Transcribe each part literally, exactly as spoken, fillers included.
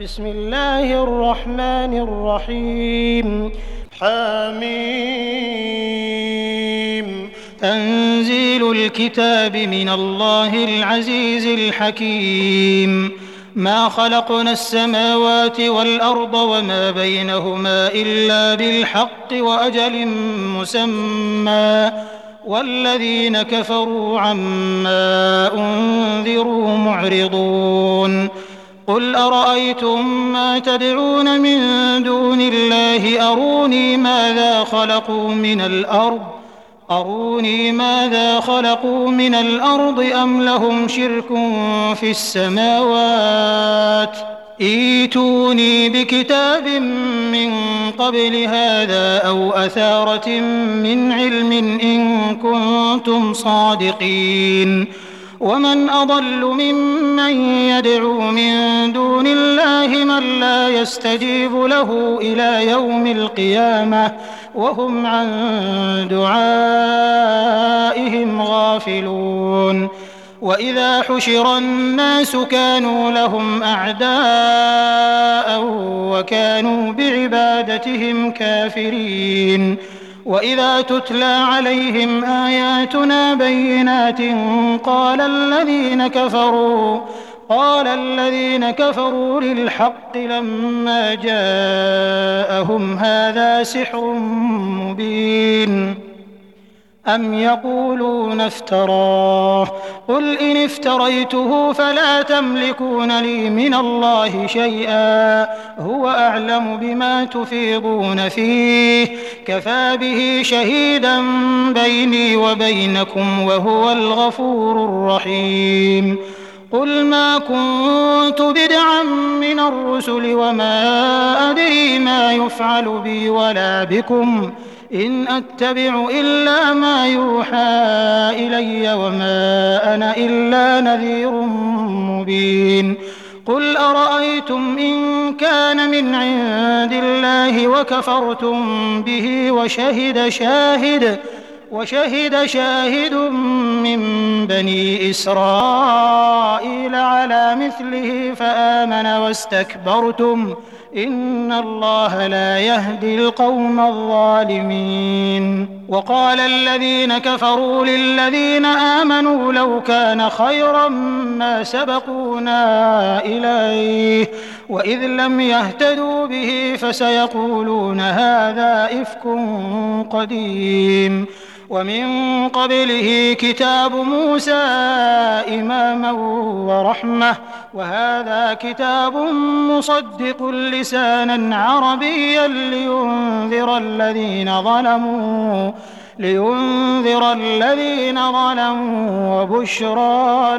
بسم الله الرحمن الرحيم. حميم. تنزيل الكتاب من الله العزيز الحكيم. ما خلقنا السماوات والأرض وما بينهما إلا بالحق وأجل مسمى والذين كفروا عما أنذروا معرضون. قل أرأيتم ما تدعون من دون الله أروني ماذا خلقوا من الأرض أروني ماذا خلقوا من الأرض أم لهم شرك في السماوات ائتوني بكتاب من قبل هذا أو أثارة من علم إن كنتم صادقين. ومن أضل ممن يدعو من دون الله من لا يستجيب له إلى يوم القيامة وهم عن دعائهم غافلون. وإذا حشر الناس كانوا لهم أعداء وكانوا بعبادتهم كافرين. وإذا تتلى عليهم آياتنا بينات قال الذين كفروا قال الذين كفروا للحق لما جاءهم هذا سحر مبين أم يقولون افتراه قل إن افتريته فلا تملكون لي من الله شيئا هو أعلم بما تفيضون فيه كفى به شهيدا بيني وبينكم وهو الغفور الرحيم. قل ما كنت بدعا من الرسل وما أدري ما يفعل بي ولا بكم إن أتبع إلا ما يوحى إلي وما أنا إلا نذير مبين. قل أرأيتم إن كان من عند الله وكفرتم به وشهد شاهد وشهد شاهد من بني إسرائيل على مثله فآمن واستكبرتم إن الله لا يهدي القوم الظالمين. وقال الذين كفروا للذين آمنوا لو كان خيرا ما سبقونا إليه وإذ لم يهتدوا به فسيقولون هذا إفك قديم. ومن قبله كتاب موسى إماما ورحمة وهذا كتاب مصدق لسانا عربيا لينذر الذين ظلموا لينذر الذين ظلموا وبشرى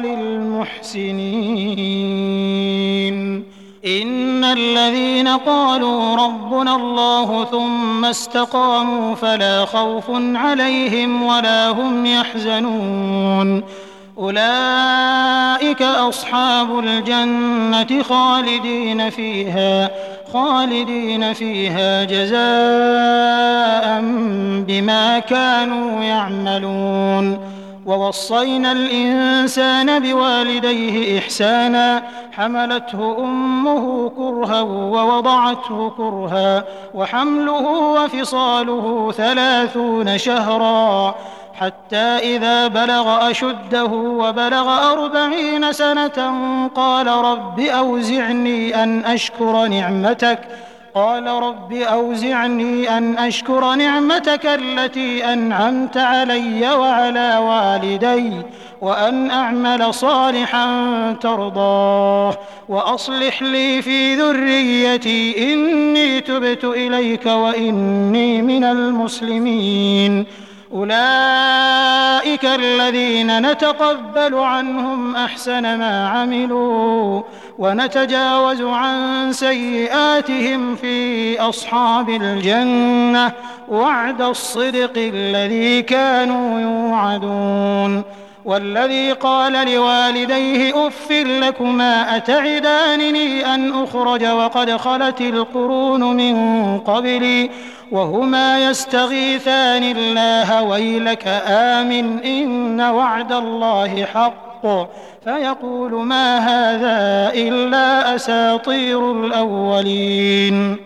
للمحسنين. إن الذين قالوا ربنا الله ثم استقاموا فلا خوف عليهم ولا هم يحزنون أولئك أصحاب الجنة خالدين فيها خالدين فيها جزاء بما كانوا يعملون. ووصينا الإنسان بوالديه إحسانا حملته أمه كرها ووضعته كرها وحمله وفصاله ثلاثون شهرا حتى إذا بلغ أشده وبلغ أربعين سنة قال رب أوزعني أن أشكر نعمتك قال رب أوزعني أن أشكر نعمتك التي أنعمت علي وعلى والدي وأن أعمل صالحا ترضاه وأصلح لي في ذريتي إني تبت إليك وإني من المسلمين. أولئك الذين نتقبل عنهم أحسن ما عملوا ونتجاوز عن سيئاتهم في أصحاب الجنة وعد الصدق الذي كانوا يوعدون. والذي قال لوالديه أف لكما أتعدانني أن أخرج وقد خلت القرون من قبلي وهما يستغيثان الله ويلك آمن إن وعد الله حق فيقول ما هذا إلا أساطير الأولين.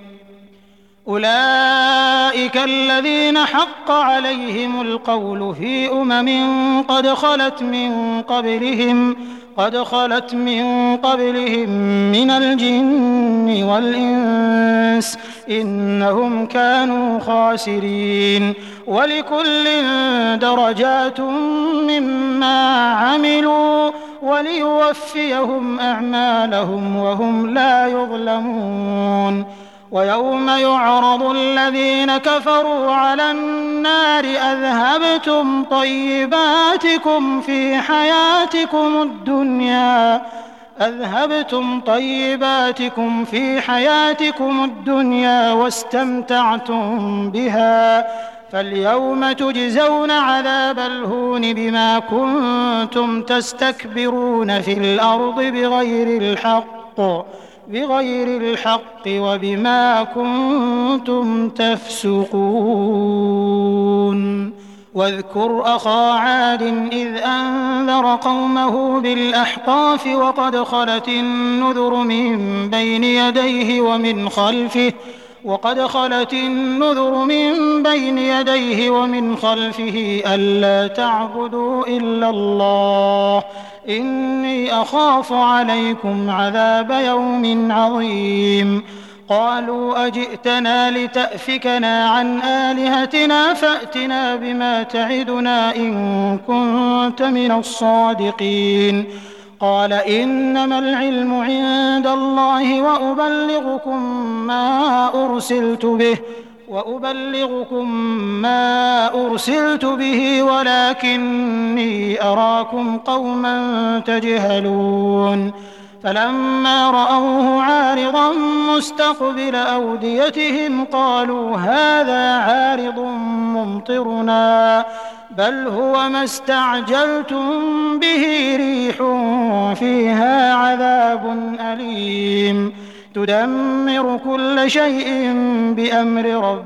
أولئك الذين حق عليهم القول في أمم قد خلت من قبلهم قد خلت من قبلهم من الجن والإنس إنهم كانوا خاسرين. ولكل درجات مما عملوا وليوفيهم أعمالهم وهم لا يظلمون. ويوم يعرض الذين كفروا على النار أذهبتم طيباتكم في حياتكم الدنيا أذهبتم طيباتكم في حياتكم الدنيا واستمتعتم بها فاليوم تجزون عذاب الهون بما كنتم تستكبرون في الأرض بغير الحق بغير الحق وبما كنتم تفسقون. واذكر أخا عاد إذ أنذر قومه بالأحقاف وقد خلت النذر من بين يديه ومن خلفه وقد خلت النذر من بين يديه ومن خلفه ألا تعبدوا إلا الله إني أخاف عليكم عذاب يوم عظيم. قالوا أجئتنا لتأفكنا عن آلهتنا فأتنا بما تعدنا إن كنت من الصادقين. قال إنما العلم عند الله وأبلغكم ما أرسلت به وأبلغكم ما أرسلت به ولكني أراكم قوما تجهلون. فلما رأوه عارضا مستقبل أوديتهم قالوا هذا عارض ممطرنا بل هو ما استعجلتم به ريح فيها عذاب أليم تدمر كل شيء بأمر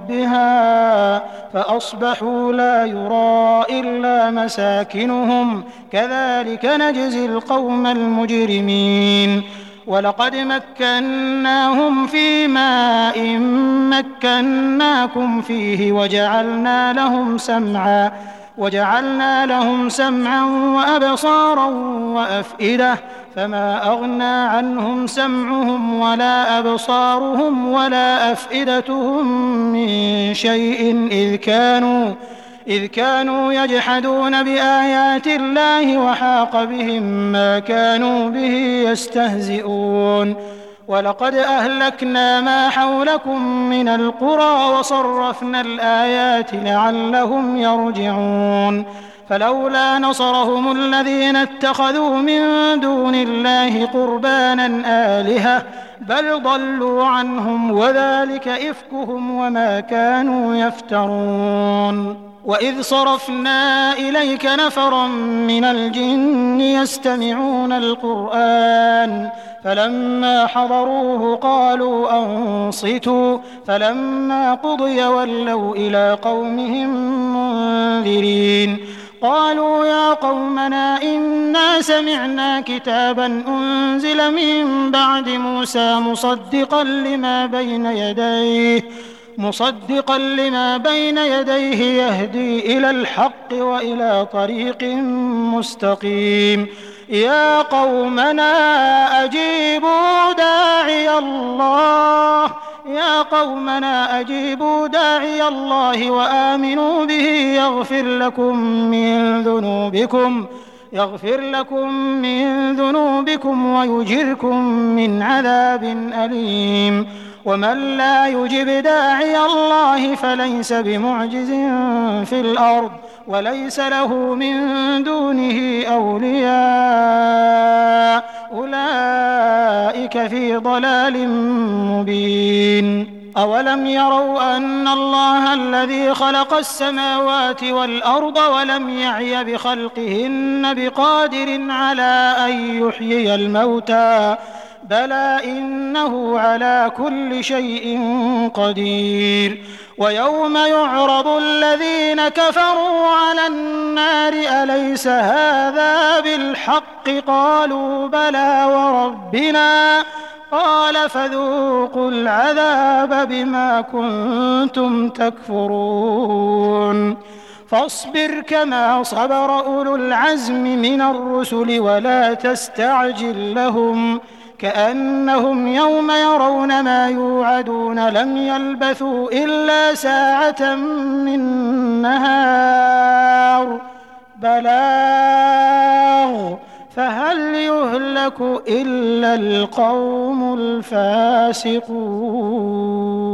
ربها فأصبحوا لا يرى إلا مساكنهم كذلك نجزي القوم المجرمين. ولقد مكناهم في ماء مكناكم فيه وجعلنا لهم سمعا وجعلنا لهم سمعا وأبصارا وأفئدة فما أغنى عنهم سمعهم ولا أبصارهم ولا أفئدتهم من شيء إذ كانوا إذ كانوا يجحدون بآيات الله وحاق بهم ما كانوا به يستهزئون. ولقد أهلكنا ما حولكم من القرى وصرفنا الآيات لعلهم يرجعون. فلولا نصرهم الذين اتخذوا من دون الله قربانا آلهة بل ضلوا عنهم وذلك إفكهم وما كانوا يفترون. وإذ صرفنا إليك نفرا من الجن يستمعون القرآن فلما حضروه قالوا أنصتوا فلما قضي ولوا إلى قومهم منذرين. قالوا يا قومنا إنا سمعنا كتابا أنزل من بعد موسى مصدقا لما بين يديه مصدقا لما بين يديه يهدي إلى الحق وإلى طريق مستقيم. يا قومنا أجيبوا داعي الله يا قومنا أجيبوا داعي الله وآمنوا به يغفر لكم من ذنوبكم يغفر لكم من ذنوبكم ويجركم من عذاب أليم. ومن لا يجب داعي الله فليس بمعجز في الأرض وليس له من دونه أولياء أولئك في ضلال مبين. أولم يروا أن الله الذي خلق السماوات والأرض ولم يعي بخلقهن بقادر على أن يحيي الموتى بلى إنه على كل شيء قدير. ويوم يعرض الذين كفروا على النار أليس هذا بالحق بالحق قالوا بلى وربنا قال فذوقوا العذاب بما كنتم تكفرون فاصبر كما صبر أولو العزم من الرسل ولا تستعجل لهم كأنهم يوم يرون ما يوعدون لم يلبثوا إلا ساعة من نهار بلاغ فهل يهلك إلا القوم الفاسقون.